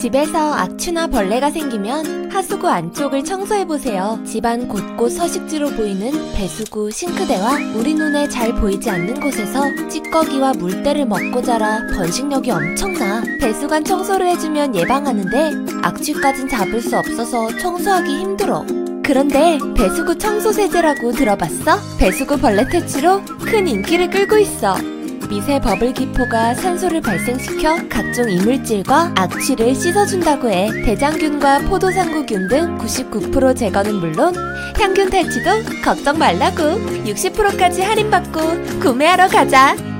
집에서 악취나 벌레가 생기면 하수구 안쪽을 청소해보세요. 집안 곳곳 서식지로 보이는 배수구, 싱크대와 우리 눈에 잘 보이지 않는 곳에서 찌꺼기와 물때를 먹고 자라 번식력이 엄청나. 배수관 청소를 해주면 예방하는데 악취까진 잡을 수 없어서 청소하기 힘들어. 그런데 배수구 청소 세제라고 들어봤어? 배수구 벌레 퇴치로 큰 인기를 끌고 있어. 미세 버블 기포가 산소를 발생시켜 각종 이물질과 악취를 씻어준다고 해. 대장균과 포도상구균 등 99% 제거는 물론 향균 탈취도 걱정 말라고. 60%까지 할인받고 구매하러 가자.